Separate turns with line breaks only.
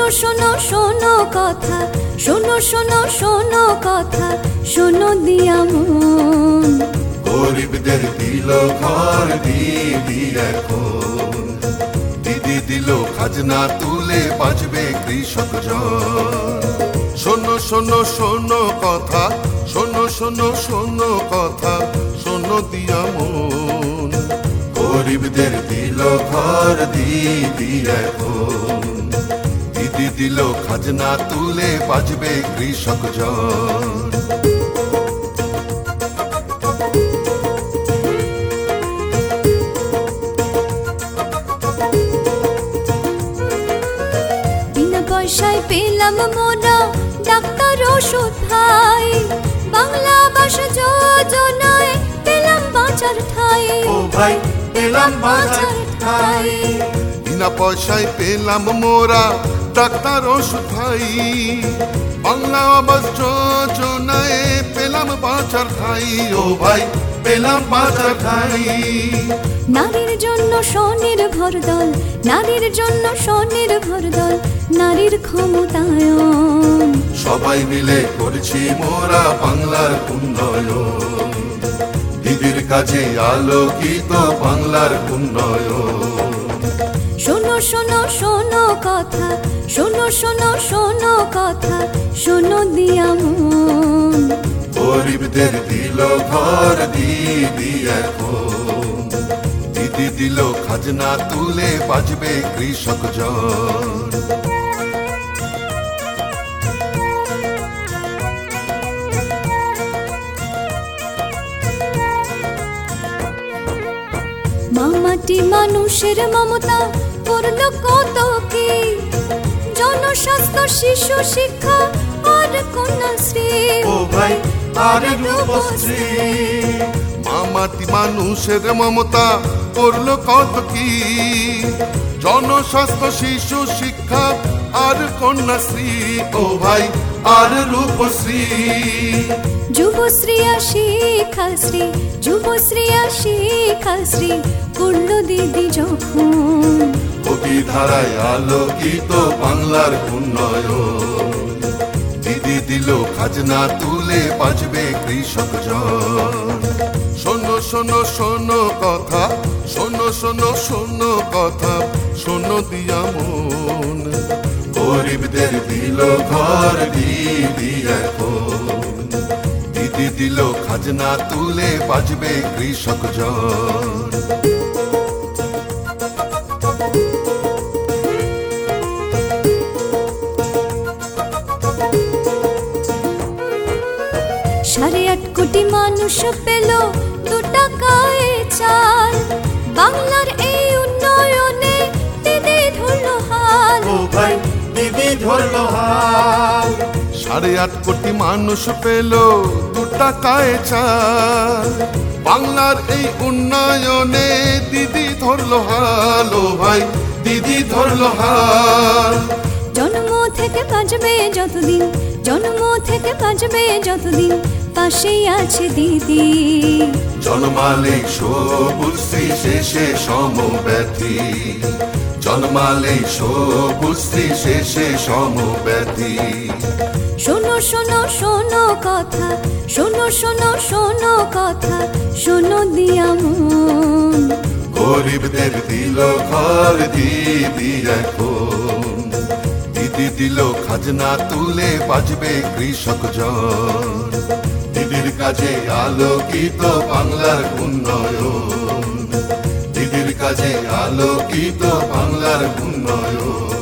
শোনো শোনো কথা, শোনো শোনো শোনো কথা, শোনো দিয়া মন।
গরিবদের দিল ঘর দিদি এখন, দিদি দিল খাজনা তুলে বাঁচবে কৃষক জন। শোনো শোনো শোনো কথা, শোনো শোনো শোনো কথা, শোনো দিয়া মন। গরিবদের দিল ঘর দিদি এখন, দিদি দিল খাজনা তুলে বাঁচবে কৃষক জন।
বিনা পয়সায় পেলাম মোরা ডাক্তার ওষুধ ভাই, বাংলা ভাষা যোজনায় পেলাম বাঁচার ঠাই।
ও ভাই পেলাম বাঁচার ঠাই, বিনা পয়সায় পেলাম মোরা ডাক্তার ওষুধ ভাই, বাংলা আবাস যোজনায় পেলাম বাঁচার ঠাই। ও ভাই পেলাম বাঁচার ঠাই।
নারীর জন্য স্বনির্ভর দল, নারীর জন্য স্বনির্ভর দল, নারীর ক্ষমতায়ন।
সবাই মিলে করছি মোরা বাংলার উন্নয়ন, দিদির কাজে আলোকিত বাংলার উন্নয়ন।
শোনো শোনো শোনো কথা, শোনো শোনো শোনো কথা, শোনো দিয়া মন।
গরিবদের দিল ঘর দিদি এখন, দিদি দিল খাজনা তুলে বাঁচবে কৃষক জন।
মামাটি মানুষের মমতা করল কত কি, জনস্বাস্থ্য শিশু শিক্ষা আর কন্যাশ্রী।
ও ভাই আর রূপশ্রী, মামাটি মানুষের মমতা করলো কত কি, জনস্বাস্থ্য শিশু শিক্ষা আর কন্যাশ্রী। ও ভাই আর রূপশ্রী,
যুবশ্রী আর শিক্ষাশ্রী, যুবশ্রী আর শিক্ষাশ্রী করল দিদি যখন।
অতি ধারায় আলোকিত বাংলার উন্নয়ন, দিদি দিল খাজনা তুলে বাঁচবে কৃষক জন। শোনো শোনো শোনো কথা, শোনো শোনো শোনো কথা, শোনো দিয়া মন। গরিবদের দিল ঘর দিদি এখন, দিদি দিল খাজনা তুলে বাঁচবে কৃষক জন।
সাড়ে ৮ কোটি মানুষ পেল 2 টাকায় চাল, বাংলার এই উন্নয়নে দিদি ধরল হাল।
ও ভাই দিদি ধরল হাল, 8.5 কোটি মানুষ পেল 2 টাকায় চাল, বাংলার এই উন্নয়নে দিদি ধরল হাল। ও ভাই দিদি ধরল হাল।
জন্ম থেকে বাঁচবে যতদিন, জন্ম থেকে বাঁচবে যতদিন, পাশেই আছে দিদি।
জন্মালে সবুজ শ্রী শেষে সমব্যথী, জন্মালে সবুজ শ্রী শেষে সমব্যথী।
শোনো শোনো শোনো কথা, শোনো শোনো শোনো কথা, শোনো দিয়া মন।
গরিবদের দিল ঘর দিদি এখন, দিদি দিল খাজনা তুলে বাঁচবে কৃষক জন। দিদির কাজে আলোকিত বাংলার উন্নয়ন, দিদির কাজে আলোকিত বাংলার উন্নয়ন।